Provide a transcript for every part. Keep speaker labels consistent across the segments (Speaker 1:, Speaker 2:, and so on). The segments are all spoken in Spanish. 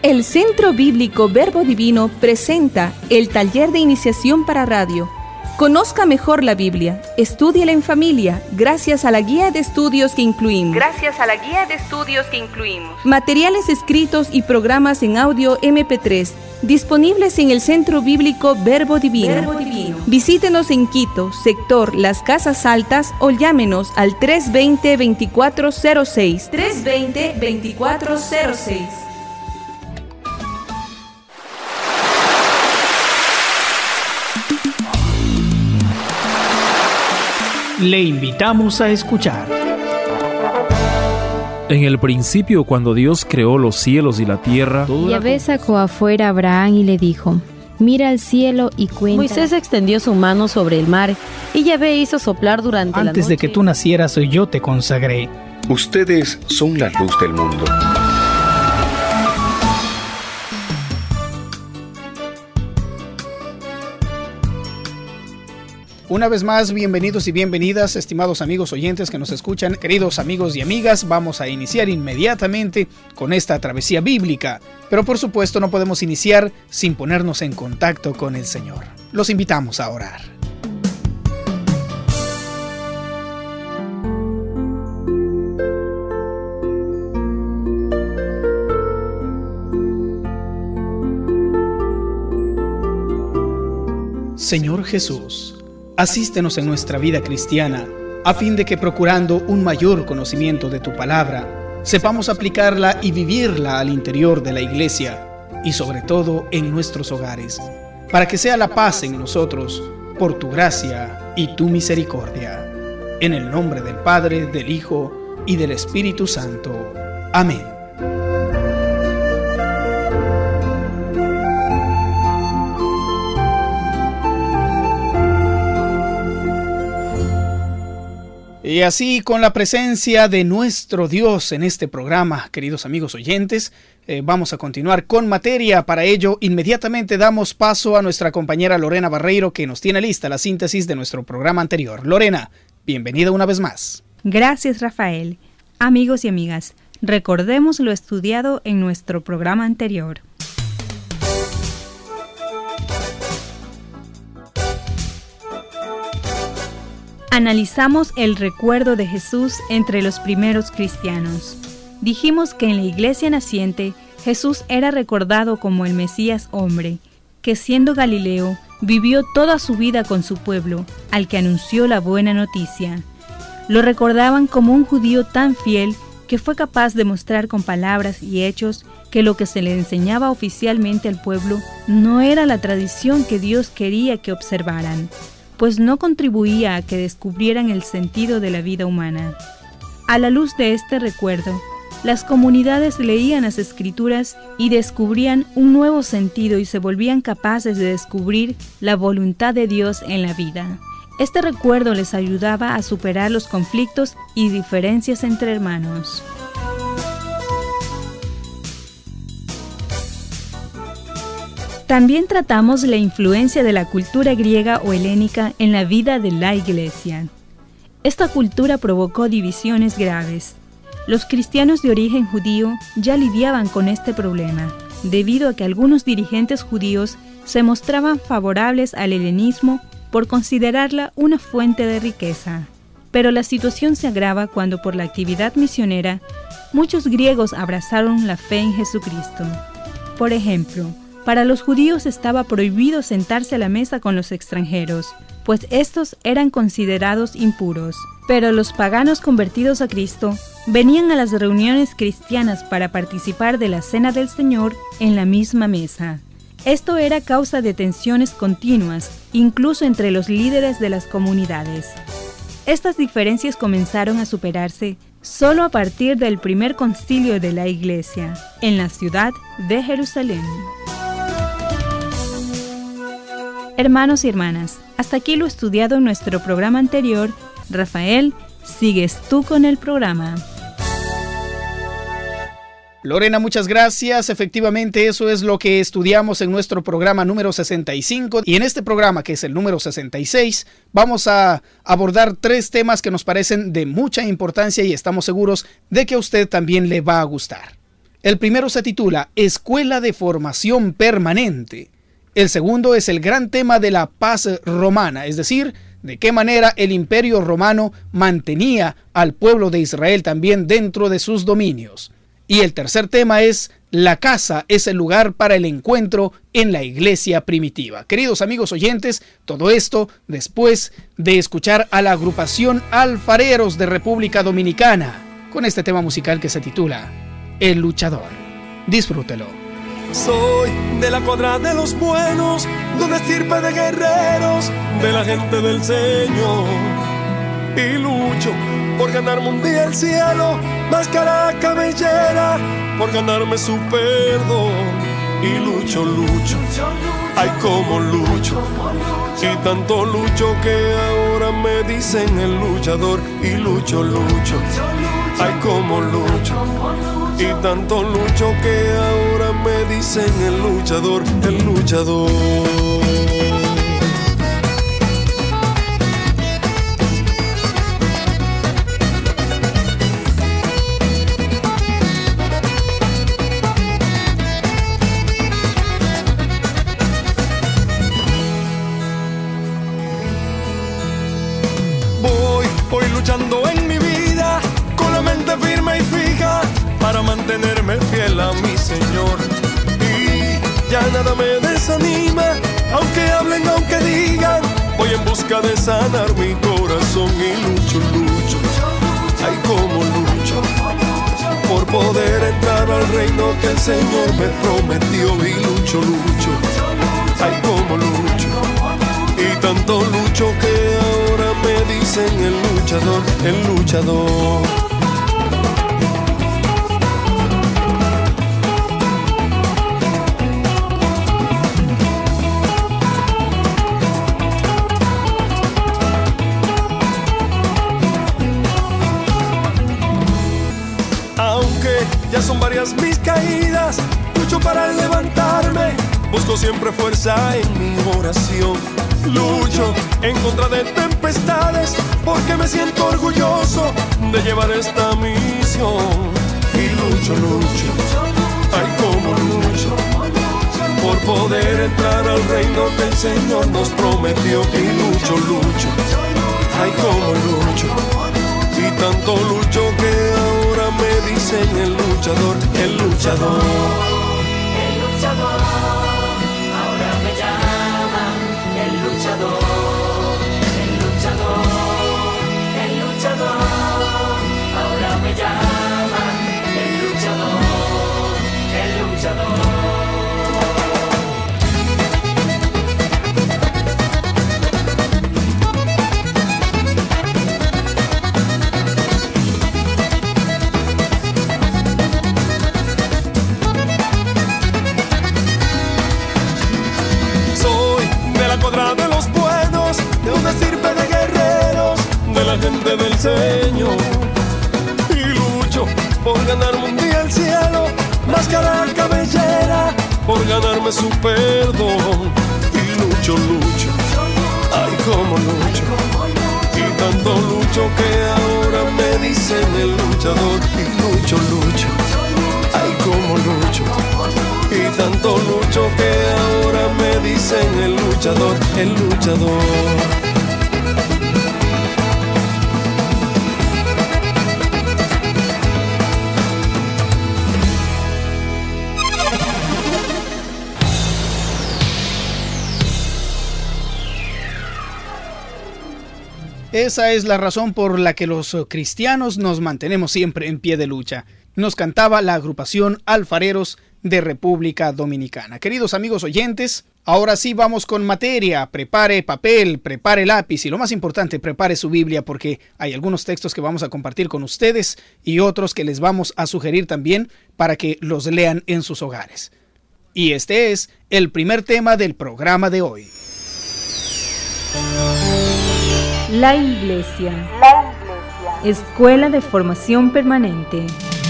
Speaker 1: El Centro Bíblico Verbo Divino presenta el taller de iniciación para radio. Conozca mejor la Biblia, estúdiela en familia, gracias a la guía de estudios que incluimos. Materiales escritos y programas en audio MP3, disponibles en el Centro Bíblico Verbo Divino. Visítenos en Quito, sector Las Casas Altas, o llámenos al 320-2406. 320-2406.
Speaker 2: Le invitamos a escuchar.
Speaker 3: En el principio, cuando Dios creó los cielos y la tierra,
Speaker 4: Yahvé sacó afuera a Abraham y le dijo: mira al cielo y cuenta.
Speaker 5: Moisés extendió su mano sobre el mar y Yahvé hizo soplar durante la noche.
Speaker 2: Antes de que tú nacieras, yo te consagré.
Speaker 6: Ustedes son la luz del mundo.
Speaker 2: Una vez más, bienvenidos y bienvenidas, estimados amigos oyentes que nos escuchan, queridos amigos y amigas. Vamos a iniciar inmediatamente con esta travesía bíblica, pero por supuesto no podemos iniciar sin ponernos en contacto con el Señor. Los invitamos a orar. Señor Jesús, asístenos en nuestra vida cristiana, a fin de que, procurando un mayor conocimiento de tu palabra, sepamos aplicarla y vivirla al interior de la iglesia y sobre todo en nuestros hogares, para que sea la paz en nosotros, por tu gracia y tu misericordia. En el nombre del Padre, del Hijo y del Espíritu Santo. Amén. Y así, con la presencia de nuestro Dios en este programa, queridos amigos oyentes, vamos a continuar con materia. Para ello, inmediatamente damos paso a nuestra compañera Lorena Barreiro, que nos tiene lista la síntesis de nuestro programa anterior. Lorena, bienvenida una vez más.
Speaker 7: Gracias, Rafael. Amigos y amigas, recordemos lo estudiado en nuestro programa anterior. Analizamos el recuerdo de Jesús entre los primeros cristianos. Dijimos que en la iglesia naciente, Jesús era recordado como el Mesías hombre, que siendo Galileo, vivió toda su vida con su pueblo, al que anunció la buena noticia. Lo recordaban como un judío tan fiel que fue capaz de mostrar con palabras y hechos que lo que se le enseñaba oficialmente al pueblo no era la tradición que Dios quería que observaran, pues no contribuía a que descubrieran el sentido de la vida humana. A la luz de este recuerdo, las comunidades leían las Escrituras y descubrían un nuevo sentido y se volvían capaces de descubrir la voluntad de Dios en la vida. Este recuerdo les ayudaba a superar los conflictos y diferencias entre hermanos. También tratamos la influencia de la cultura griega o helénica en la vida de la Iglesia. Esta cultura provocó divisiones graves. Los cristianos de origen judío ya lidiaban con este problema, debido a que algunos dirigentes judíos se mostraban favorables al helenismo por considerarla una fuente de riqueza. Pero la situación se agrava cuando, por la actividad misionera, muchos griegos abrazaron la fe en Jesucristo. Por ejemplo, para los judíos estaba prohibido sentarse a la mesa con los extranjeros, pues estos eran considerados impuros. Pero los paganos convertidos a Cristo venían a las reuniones cristianas para participar de la Cena del Señor en la misma mesa. Esto era causa de tensiones continuas, incluso entre los líderes de las comunidades. Estas diferencias comenzaron a superarse solo a partir del primer concilio de la Iglesia, en la ciudad de Jerusalén. Hermanos y hermanas, hasta aquí lo estudiado en nuestro programa anterior. Rafael, sigues tú con el programa.
Speaker 2: Lorena, muchas gracias. Efectivamente, eso es lo que estudiamos en nuestro programa número 65. Y en este programa, que es el número 66, vamos a abordar 3 temas que nos parecen de mucha importancia y estamos seguros de que a usted también le va a gustar. El primero se titula Escuela de Formación Permanente. El segundo es el gran tema de la paz romana, es decir, de qué manera el Imperio Romano mantenía al pueblo de Israel también dentro de sus dominios. Y el tercer tema es la casa es el lugar para el encuentro en la iglesia primitiva. Queridos amigos oyentes, todo esto después de escuchar a la agrupación Alfareros de República Dominicana con este tema musical que se titula El Luchador. Disfrútelo.
Speaker 8: Soy de la cuadra de los buenos, de una estirpe de guerreros, de la gente del Señor. Y lucho por ganarme un día el cielo, máscara cabellera, por ganarme su perdón. Y lucho, ay como lucho, y tanto lucho que ahora me dicen el luchador. Y lucho, ay como lucho, y tanto lucho que ahora me dicen el luchador, el luchador. Voy luchando en mi vida, con la mente firme y fija, para mantenerme fiel a mi Señor. Y ya nada me desanima, aunque hablen, aunque digan, voy en busca de sanar mi corazón. Y lucho, ay como lucho, por poder entrar al reino que el Señor me prometió. Y lucho, ay como lucho, y tanto lucho que ahora me dicen el luchador, el luchador. Aunque ya son varias mis caídas, lucho para levantarme, busco siempre fuerza en mi oración. Lucho en contra de tempestades, porque me siento orgulloso de llevar esta misión. Y lucho, ay como lucho, por poder entrar al reino que el Señor nos prometió. Y lucho, ay como lucho, y tanto lucho que ahora me dicen el luchador, el luchador.
Speaker 9: El luchador, ahora me llaman el luchador, el luchador, el luchador, ahora me llaman el luchador, el luchador. De los buenos, de una estirpe de guerreros, de la gente del Señor. Y lucho por ganarme un día el cielo, máscara cabellera, por ganarme su perdón. Y lucho, ay como lucho, y tanto lucho que ahora me dicen el luchador. Y lucho, ay como lucho, y tanto lucho que ahora me dicen el luchador, el luchador.
Speaker 2: Esa es la razón por la que los cristianos nos mantenemos siempre en pie de lucha. Nos cantaba la agrupación Alfareros de República Dominicana. Queridos amigos oyentes, ahora sí vamos con materia. Prepare papel, prepare lápiz y lo más importante, prepare su Biblia, porque hay algunos textos que vamos a compartir con ustedes y otros que les vamos a sugerir también para que los lean en sus hogares. Y este es el primer tema del programa de hoy.
Speaker 7: La Iglesia. Escuela de Formación Permanente.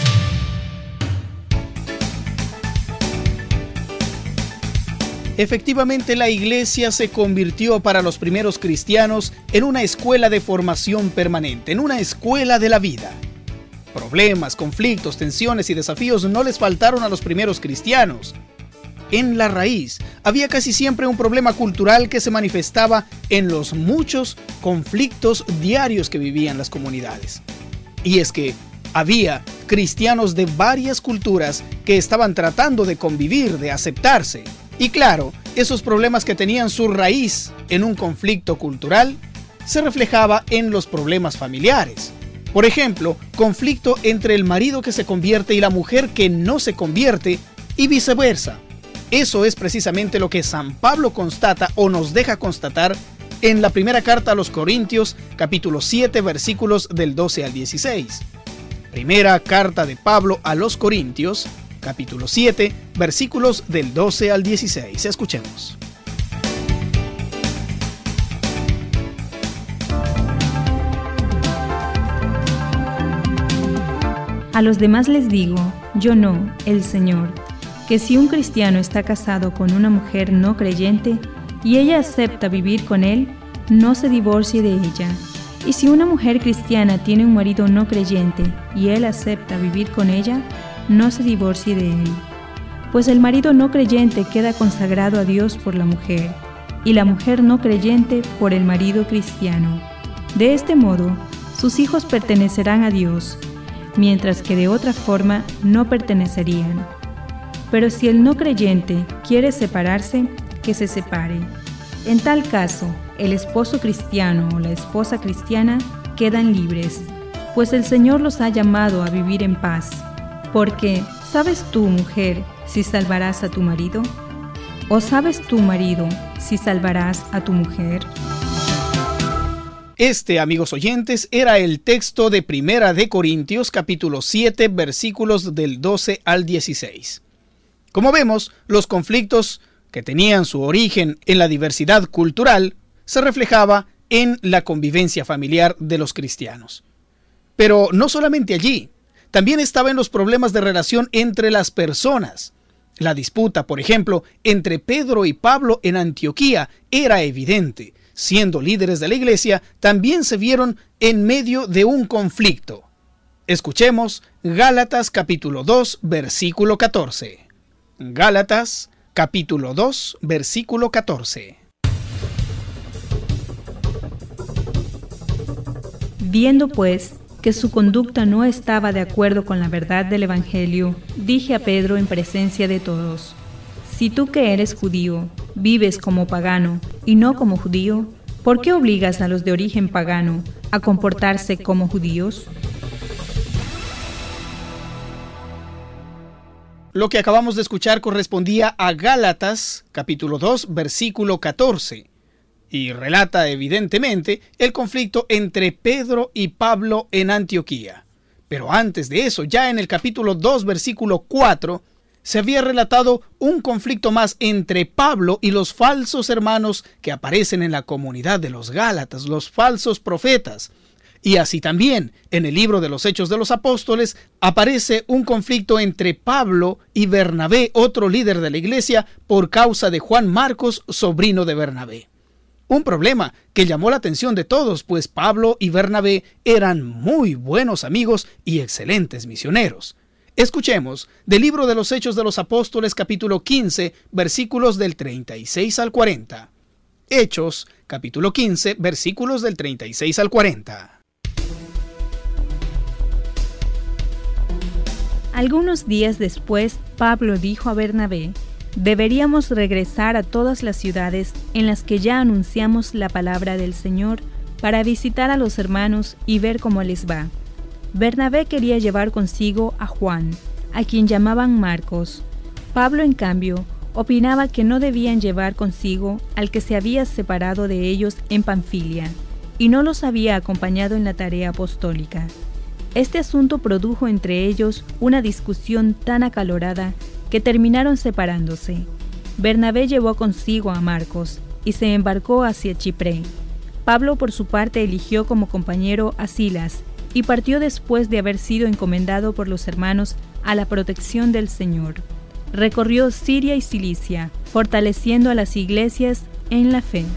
Speaker 2: Efectivamente, la iglesia se convirtió para los primeros cristianos en una escuela de formación permanente, en una escuela de la vida. Problemas, conflictos, tensiones y desafíos no les faltaron a los primeros cristianos. En la raíz había casi siempre un problema cultural que se manifestaba en los muchos conflictos diarios que vivían las comunidades. Y es que había cristianos de varias culturas que estaban tratando de convivir, de aceptarse. Y claro, esos problemas que tenían su raíz en un conflicto cultural se reflejaba en los problemas familiares. Por ejemplo, conflicto entre el marido que se convierte y la mujer que no se convierte y viceversa. Eso es precisamente lo que San Pablo constata o nos deja constatar en la primera carta a los Corintios, capítulo 7, versículos del 12 al 16. Primera carta de Pablo a los Corintios, capítulo 7, versículos del 12 al 16. Escuchemos.
Speaker 7: A los demás les digo, yo no, el Señor, que si un cristiano está casado con una mujer no creyente y ella acepta vivir con él, no se divorcie de ella. Y si una mujer cristiana tiene un marido no creyente y él acepta vivir con ella, no se divorcie de él. Pues el marido no creyente queda consagrado a Dios por la mujer, y la mujer no creyente por el marido cristiano. De este modo, sus hijos pertenecerán a Dios, mientras que de otra forma no pertenecerían. Pero si el no creyente quiere separarse, que se separe. En tal caso, el esposo cristiano o la esposa cristiana quedan libres, pues el Señor los ha llamado a vivir en paz. Porque, ¿sabes tú, mujer, si salvarás a tu marido? ¿O sabes tú, marido, si salvarás a tu mujer?
Speaker 2: Este, amigos oyentes, era el texto de Primera de Corintios, capítulo 7, versículos del 12 al 16. Como vemos, los conflictos que tenían su origen en la diversidad cultural se reflejaba en la convivencia familiar de los cristianos. Pero no solamente allí, también estaba en los problemas de relación entre las personas. La disputa, por ejemplo, entre Pedro y Pablo en Antioquía era evidente. Siendo líderes de la iglesia, también se vieron en medio de un conflicto. Escuchemos Gálatas capítulo 2, versículo 14. Gálatas capítulo 2, versículo 14.
Speaker 7: Viendo pues que su conducta no estaba de acuerdo con la verdad del Evangelio, dije a Pedro en presencia de todos: si tú que eres judío, vives como pagano y no como judío, ¿por qué obligas a los de origen pagano a comportarse como judíos?
Speaker 2: Lo que acabamos de escuchar correspondía a Gálatas, capítulo 2, versículo 14, y relata evidentemente el conflicto entre Pedro y Pablo en Antioquía. Pero antes de eso, ya en el capítulo 2, versículo 4, se había relatado un conflicto más entre Pablo y los falsos hermanos que aparecen en la comunidad de los Gálatas, los falsos profetas. Y así también, en el libro de los Hechos de los Apóstoles, aparece un conflicto entre Pablo y Bernabé, otro líder de la iglesia, por causa de Juan Marcos, sobrino de Bernabé. Un problema que llamó la atención de todos, pues Pablo y Bernabé eran muy buenos amigos y excelentes misioneros. Escuchemos del libro de los Hechos de los Apóstoles, capítulo 15, versículos del 36 al 40. Hechos, capítulo 15, versículos del 36 al 40.
Speaker 7: Algunos días después, Pablo dijo a Bernabé: deberíamos regresar a todas las ciudades en las que ya anunciamos la palabra del Señor para visitar a los hermanos y ver cómo les va. Bernabé quería llevar consigo a Juan, a quien llamaban Marcos. Pablo, en cambio, opinaba que no debían llevar consigo al que se había separado de ellos en Panfilia, y no los había acompañado en la tarea apostólica. Este asunto produjo entre ellos una discusión tan acalorada que terminaron separándose. Bernabé llevó consigo a Marcos y se embarcó hacia Chipre. Pablo, por su parte, eligió como compañero a Silas y partió después de haber sido encomendado por los hermanos a la protección del Señor. Recorrió Siria y Cilicia, fortaleciendo a las iglesias en la fe.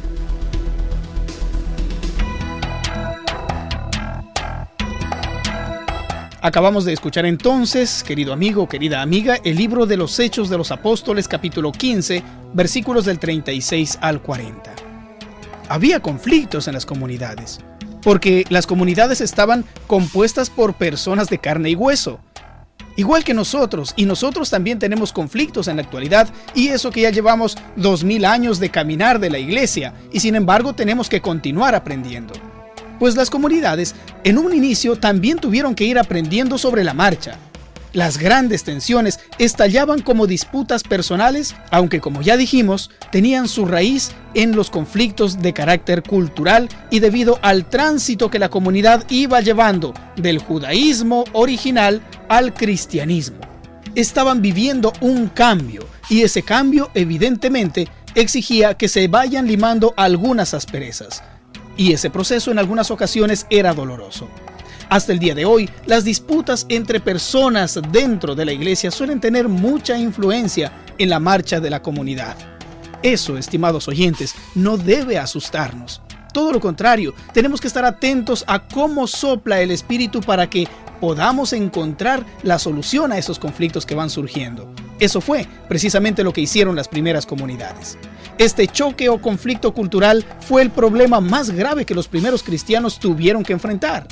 Speaker 2: Acabamos de escuchar entonces, querido amigo, querida amiga, el libro de los Hechos de los Apóstoles, capítulo 15, versículos del 36 al 40. Había conflictos en las comunidades, porque las comunidades estaban compuestas por personas de carne y hueso, igual que nosotros, y nosotros también tenemos conflictos en la actualidad, y eso que ya llevamos 2000 años de caminar de la iglesia, y sin embargo tenemos que continuar aprendiendo. Pues las comunidades en un inicio también tuvieron que ir aprendiendo sobre la marcha. Las grandes tensiones estallaban como disputas personales, aunque como ya dijimos, tenían su raíz en los conflictos de carácter cultural y debido al tránsito que la comunidad iba llevando del judaísmo original al cristianismo. Estaban viviendo un cambio y ese cambio evidentemente exigía que se vayan limando algunas asperezas. Y ese proceso en algunas ocasiones era doloroso. Hasta el día de hoy, las disputas entre personas dentro de la iglesia suelen tener mucha influencia en la marcha de la comunidad. Eso, estimados oyentes, no debe asustarnos. Todo lo contrario, tenemos que estar atentos a cómo sopla el Espíritu para que podamos encontrar la solución a esos conflictos que van surgiendo. Eso fue precisamente lo que hicieron las primeras comunidades. Este choque o conflicto cultural fue el problema más grave que los primeros cristianos tuvieron que enfrentar.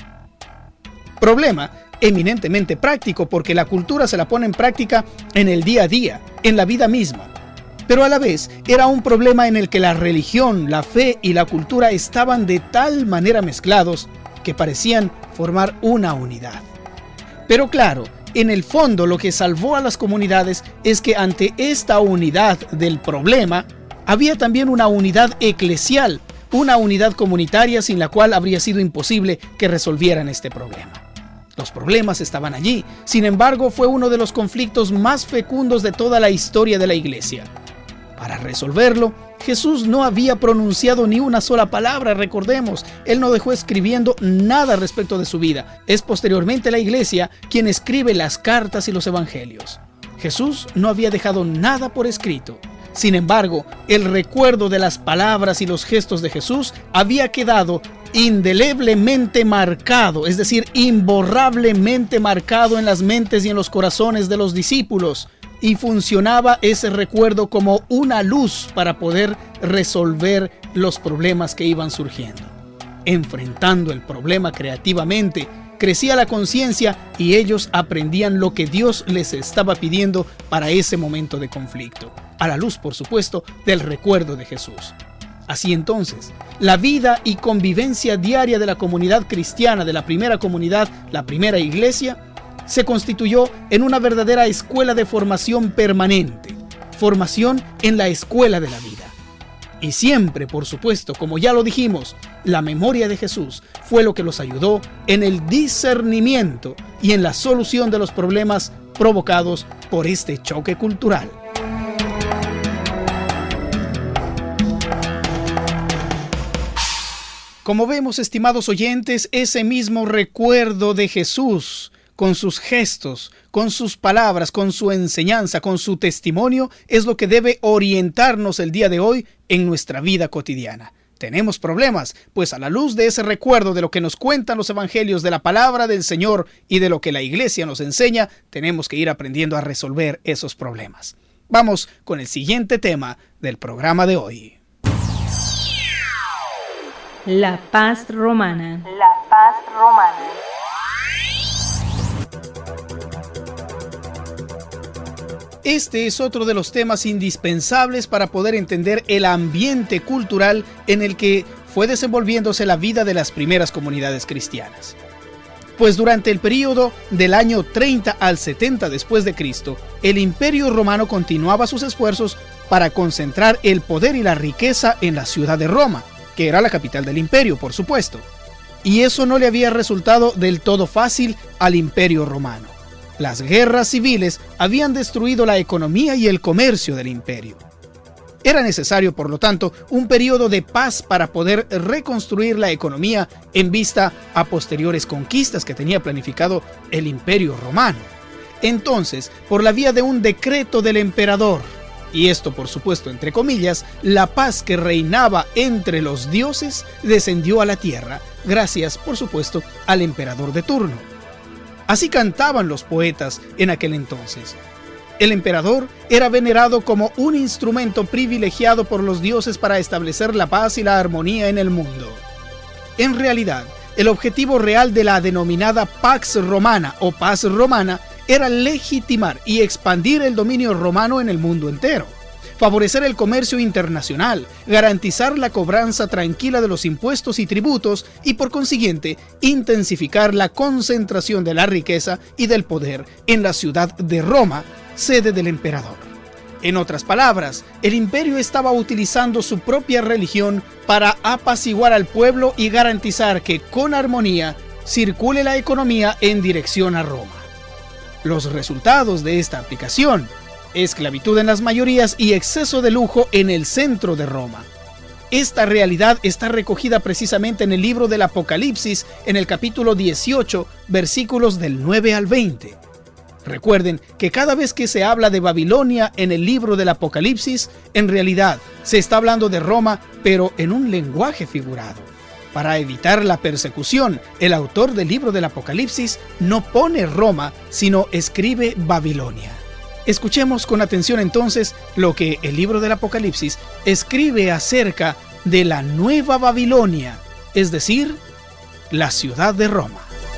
Speaker 2: Problema eminentemente práctico porque la cultura se la pone en práctica en el día a día, en la vida misma. Pero a la vez era un problema en el que la religión, la fe y la cultura estaban de tal manera mezclados que parecían formar una unidad. Pero claro, en el fondo lo que salvó a las comunidades es que ante esta unidad del problema, había también una unidad eclesial, una unidad comunitaria sin la cual habría sido imposible que resolvieran este problema. Los problemas estaban allí, sin embargo fue uno de los conflictos más fecundos de toda la historia de la iglesia. Para resolverlo, Jesús no había pronunciado ni una sola palabra, recordemos, Él no dejó escribiendo nada respecto de su vida. Es posteriormente la iglesia quien escribe las cartas y los evangelios. Jesús no había dejado nada por escrito. Sin embargo, el recuerdo de las palabras y los gestos de Jesús había quedado indeleblemente marcado, es decir, imborrablemente marcado en las mentes y en los corazones de los discípulos, y funcionaba ese recuerdo como una luz para poder resolver los problemas que iban surgiendo. Enfrentando el problema creativamente, crecía la conciencia y ellos aprendían lo que Dios les estaba pidiendo para ese momento de conflicto, a la luz, por supuesto, del recuerdo de Jesús. Así entonces, la vida y convivencia diaria de la comunidad cristiana, de la primera comunidad, la primera iglesia, se constituyó en una verdadera escuela de formación permanente, formación en la escuela de la vida. Y siempre, por supuesto, como ya lo dijimos, la memoria de Jesús fue lo que los ayudó en el discernimiento y en la solución de los problemas provocados por este choque cultural. Como vemos, estimados oyentes, ese mismo recuerdo de Jesús, con sus gestos, con sus palabras, con su enseñanza, con su testimonio, es lo que debe orientarnos el día de hoy en nuestra vida cotidiana. ¿Tenemos problemas? Pues a la luz de ese recuerdo de lo que nos cuentan los evangelios, de la palabra del Señor y de lo que la iglesia nos enseña, tenemos que ir aprendiendo a resolver esos problemas. Vamos con el siguiente tema del programa de hoy.
Speaker 7: La paz romana.
Speaker 10: La paz romana.
Speaker 2: Este es otro de los temas indispensables para poder entender el ambiente cultural en el que fue desenvolviéndose la vida de las primeras comunidades cristianas. Pues durante el período del año 30 al 70 después de Cristo, el Imperio Romano continuaba sus esfuerzos para concentrar el poder y la riqueza en la ciudad de Roma, que era la capital del imperio, por supuesto. Y eso no le había resultado del todo fácil al Imperio Romano. Las guerras civiles habían destruido la economía y el comercio del imperio. Era necesario, por lo tanto, un periodo de paz para poder reconstruir la economía en vista a posteriores conquistas que tenía planificado el Imperio Romano. Entonces, por la vía de un decreto del emperador, y esto por supuesto entre comillas, la paz que reinaba entre los dioses descendió a la tierra, gracias por supuesto al emperador de turno. Así cantaban los poetas en aquel entonces. El emperador era venerado como un instrumento privilegiado por los dioses para establecer la paz y la armonía en el mundo. En realidad, el objetivo real de la denominada Pax Romana o Paz Romana era legitimar y expandir el dominio romano en el mundo entero, favorecer el comercio internacional, garantizar la cobranza tranquila de los impuestos y tributos y, por consiguiente, intensificar la concentración de la riqueza y del poder en la ciudad de Roma, sede del emperador. En otras palabras, el imperio estaba utilizando su propia religión para apaciguar al pueblo y garantizar que con armonía circule la economía en dirección a Roma. Los resultados de esta aplicación: esclavitud en las mayorías y exceso de lujo en el centro de Roma. Esta realidad está recogida precisamente en el libro del Apocalipsis, en el capítulo 18, versículos del 9 al 20. Recuerden que cada vez que se habla de Babilonia en el libro del Apocalipsis, en realidad se está hablando de Roma, pero en un lenguaje figurado. Para evitar la persecución, el autor del libro del Apocalipsis no pone Roma, sino escribe Babilonia. Escuchemos con atención entonces lo que el libro del Apocalipsis escribe acerca de la nueva Babilonia, es decir, la ciudad de Roma.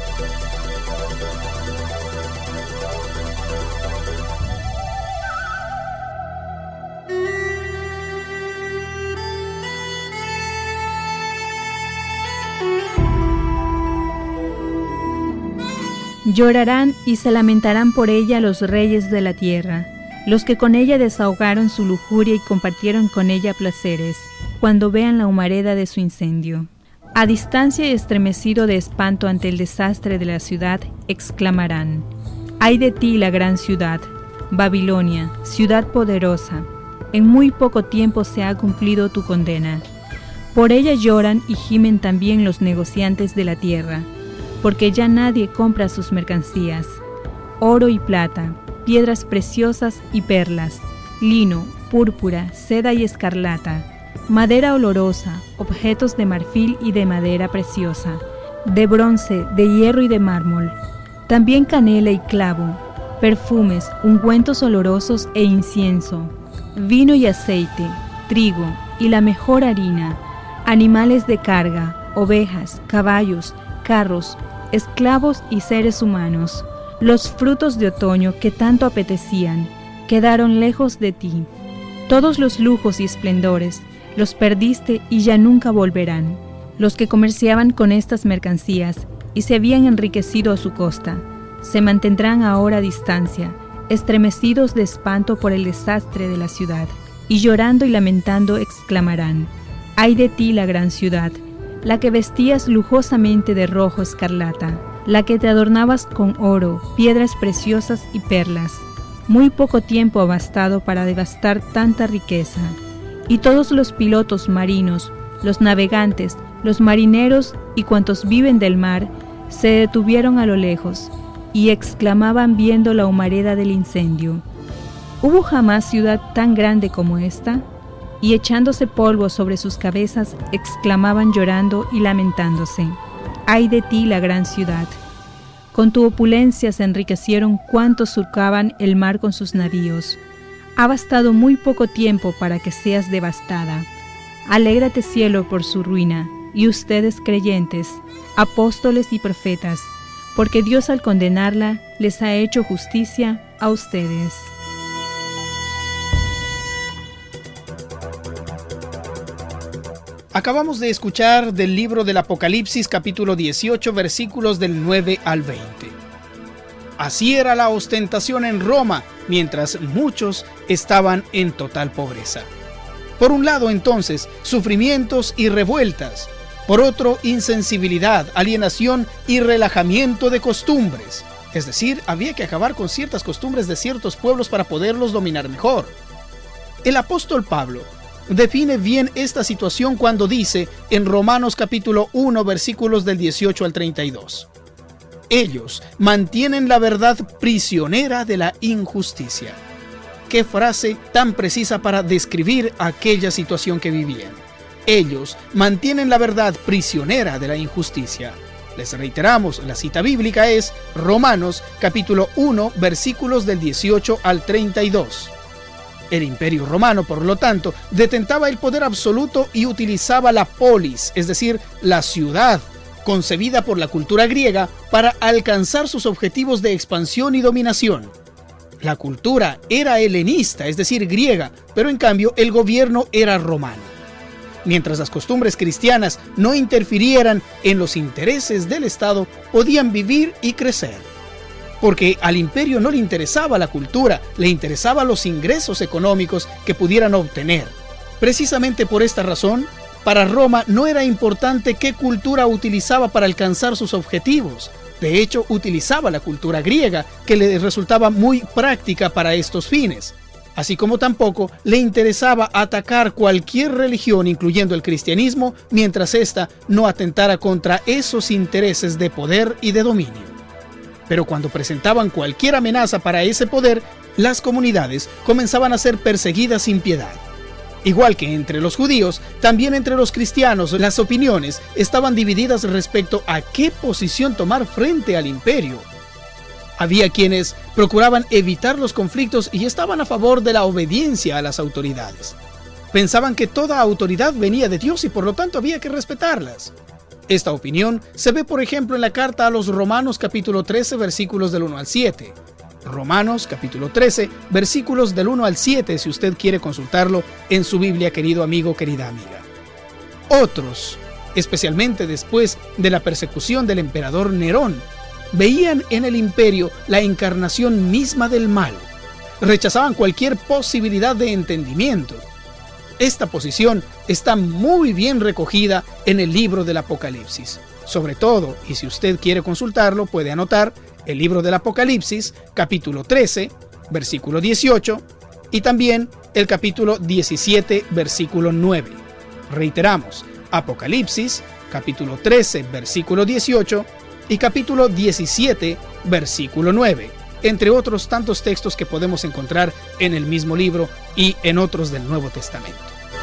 Speaker 7: Llorarán y se lamentarán por ella los reyes de la tierra, los que con ella desahogaron su lujuria y compartieron con ella placeres, cuando vean la humareda de su incendio. A distancia y estremecido de espanto ante el desastre de la ciudad, exclamarán: ¡ay de ti, la gran ciudad, Babilonia, ciudad poderosa! En muy poco tiempo se ha cumplido tu condena. Por ella lloran y gimen también los negociantes de la tierra, porque ya nadie compra sus mercancías. Oro y plata, piedras preciosas y perlas, lino, púrpura, seda y escarlata, madera olorosa, objetos de marfil y de madera preciosa, de bronce, de hierro y de mármol, también canela y clavo, perfumes, ungüentos olorosos e incienso, vino y aceite, trigo y la mejor harina, animales de carga, ovejas, caballos, carros, esclavos y seres humanos. Los frutos de otoño que tanto apetecían quedaron lejos de ti. Todos los lujos y esplendores los perdiste y ya nunca volverán. Los que comerciaban con estas mercancías y se habían enriquecido a su costa, se mantendrán ahora a distancia, estremecidos de espanto por el desastre de la ciudad, y llorando y lamentando exclamarán: ¡ay de ti, la gran ciudad, la que vestías lujosamente de rojo escarlata, la que te adornabas con oro, piedras preciosas y perlas! Muy poco tiempo ha bastado para devastar tanta riqueza. Y todos los pilotos marinos, los navegantes, los marineros y cuantos viven del mar, se detuvieron a lo lejos y exclamaban viendo la humareda del incendio: ¿hubo jamás ciudad tan grande como esta? Y echándose polvo sobre sus cabezas, exclamaban llorando y lamentándose: ¡ay de ti, la gran ciudad! Con tu opulencia se enriquecieron cuantos surcaban el mar con sus navíos. Ha bastado muy poco tiempo para que seas devastada. Alégrate, cielo, por su ruina, y ustedes creyentes, apóstoles y profetas, porque Dios al condenarla les ha hecho justicia a ustedes.
Speaker 2: Acabamos de escuchar del libro del Apocalipsis capítulo 18 versículos del 9 al 20. Así era la ostentación en Roma, mientras muchos estaban en total pobreza. Por un lado, entonces, sufrimientos y revueltas. Por otro, insensibilidad, alienación y relajamiento de costumbres. Es decir, había que acabar con ciertas costumbres de ciertos pueblos para poderlos dominar mejor. El apóstol Pablo define bien esta situación cuando dice en Romanos capítulo 1 versículos del 18 al 32: ellos mantienen la verdad prisionera de la injusticia. Qué frase tan precisa para describir aquella situación que vivían. Ellos mantienen la verdad prisionera de la injusticia. Les reiteramos, la cita bíblica es Romanos capítulo 1, versículos del 18 al 32. El Imperio Romano, por lo tanto, detentaba el poder absoluto y utilizaba la polis, es decir, la ciudad, concebida por la cultura griega para alcanzar sus objetivos de expansión y dominación. La cultura era helenista, es decir, griega, pero en cambio el gobierno era romano. Mientras las costumbres cristianas no interfirieran en los intereses del Estado, podían vivir y crecer. Porque al imperio no le interesaba la cultura, le interesaban los ingresos económicos que pudieran obtener. Precisamente por esta razón, para Roma no era importante qué cultura utilizaba para alcanzar sus objetivos. De hecho, utilizaba la cultura griega, que le resultaba muy práctica para estos fines. Así como tampoco le interesaba atacar cualquier religión, incluyendo el cristianismo, mientras ésta no atentara contra esos intereses de poder y de dominio. Pero cuando presentaban cualquier amenaza para ese poder, las comunidades comenzaban a ser perseguidas sin piedad. Igual que entre los judíos, también entre los cristianos las opiniones estaban divididas respecto a qué posición tomar frente al imperio. Había quienes procuraban evitar los conflictos y estaban a favor de la obediencia a las autoridades. Pensaban que toda autoridad venía de Dios y por lo tanto había que respetarlas. Esta opinión se ve, por ejemplo, en la carta a los Romanos capítulo 13, versículos del 1 al 7. Romanos capítulo 13, versículos del 1 al 7, si usted quiere consultarlo en su Biblia, querido amigo, querida amiga. Otros, especialmente después de la persecución del emperador Nerón, veían en el imperio la encarnación misma del mal. Rechazaban cualquier posibilidad de entendimiento. Esta posición está muy bien recogida en el libro del Apocalipsis. Sobre todo, y si usted quiere consultarlo, puede anotar el libro del Apocalipsis, capítulo 13, versículo 18, y también el capítulo 17, versículo 9. Reiteramos, Apocalipsis, capítulo 13, versículo 18, y capítulo 17, versículo 9, entre otros tantos textos que podemos encontrar en el mismo libro y en otros del Nuevo Testamento.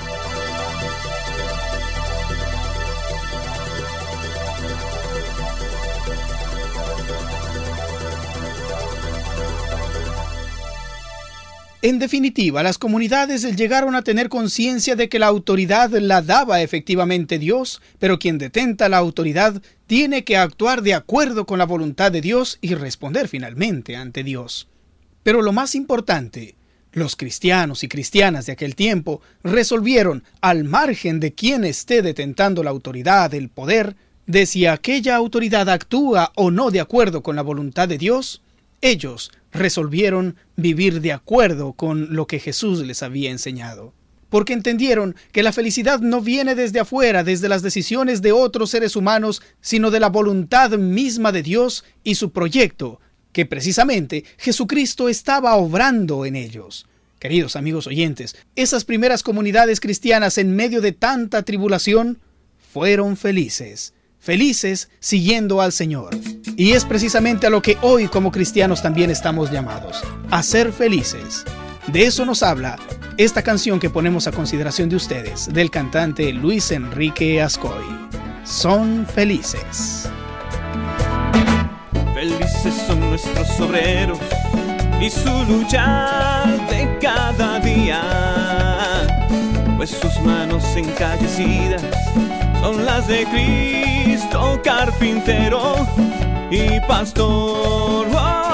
Speaker 2: En definitiva, las comunidades llegaron a tener conciencia de que la autoridad la daba efectivamente Dios, pero quien detenta la autoridad tiene que actuar de acuerdo con la voluntad de Dios y responder finalmente ante Dios. Pero lo más importante, los cristianos y cristianas de aquel tiempo resolvieron, al margen de quien esté detentando la autoridad, el poder, de si aquella autoridad actúa o no de acuerdo con la voluntad de Dios, ellos resolvieron vivir de acuerdo con lo que Jesús les había enseñado. Porque entendieron que la felicidad no viene desde afuera, desde las decisiones de otros seres humanos, sino de la voluntad misma de Dios y su proyecto, que precisamente Jesucristo estaba obrando en ellos. Queridos amigos oyentes, esas primeras comunidades cristianas en medio de tanta tribulación fueron felices. Felices siguiendo al Señor. Y es precisamente a lo que hoy como cristianos también estamos llamados, a ser felices. De eso nos habla esta canción que ponemos a consideración de ustedes, del cantante Luis Enrique Ascoy. Son felices.
Speaker 11: Felices son nuestros obreros y su lucha de cada día, pues sus manos encallecidas son las de Cristo, carpintero y pastor.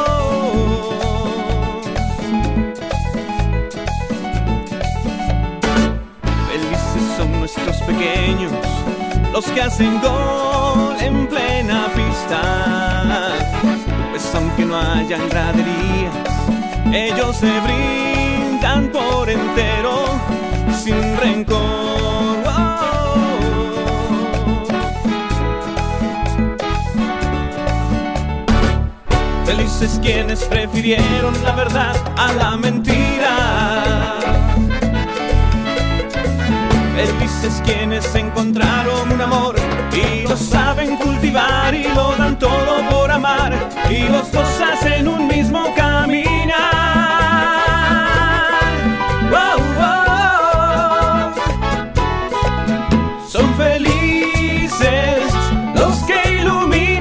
Speaker 11: Felices son nuestros pequeños, los que hacen gol en plena pista, pues aunque no hayan graderías, ellos se brindan por entero, sin rencor. Felices quienes prefirieron la verdad a la mentira. Felices quienes encontraron un amor y lo saben cultivar y lo dan todo por amar, y los dos hacen un mismo caminar. Oh, oh. Son felices los que iluminan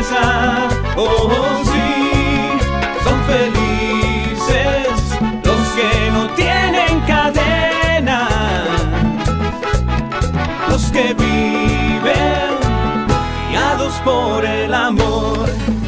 Speaker 11: riqueza. Oh, sí, son felices los que no tienen cadena, los que viven guiados por el amor.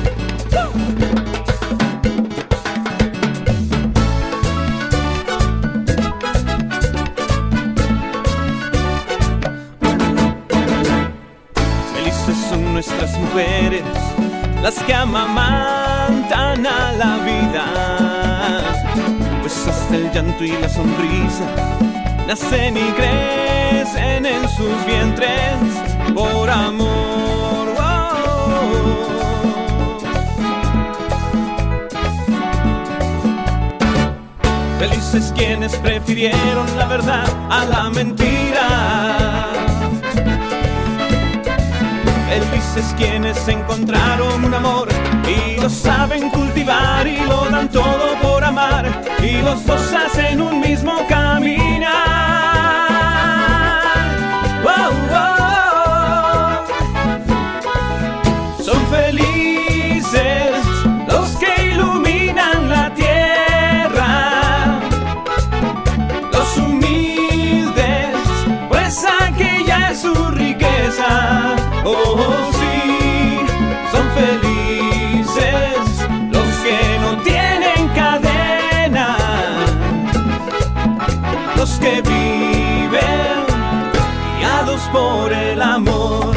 Speaker 11: Nuestras mujeres, las que amamantan a la vida, pues hasta el llanto y la sonrisa nacen y crecen en sus vientres por amor. Felices quienes prefirieron la verdad a la mentira. Felices quienes encontraron un amor y lo saben cultivar y lo dan todo por amar, y los dos hacen un mismo caminar. Oh, oh. Son felices los que iluminan la tierra, los humildes, pues aquella es su riqueza. Oh, sí, son felices los que no tienen cadena, los que viven guiados por el amor.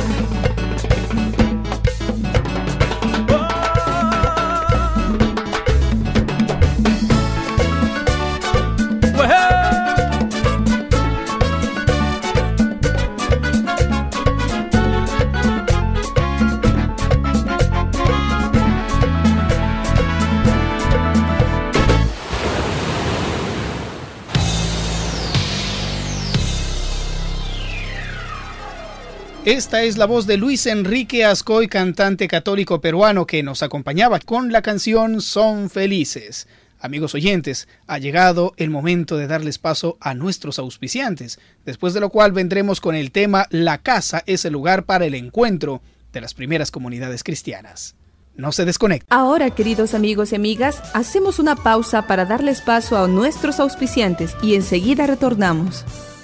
Speaker 2: Esta es la voz de Luis Enrique Azcoy, cantante católico peruano, que nos acompañaba con la canción Son Felices. Amigos oyentes, ha llegado el momento de darles paso a nuestros auspiciantes, después de lo cual vendremos con el tema La casa es el lugar para el encuentro de las primeras comunidades cristianas. No se desconecten.
Speaker 1: Ahora, queridos amigos y amigas, hacemos una pausa para darles paso a nuestros auspiciantes y enseguida retornamos.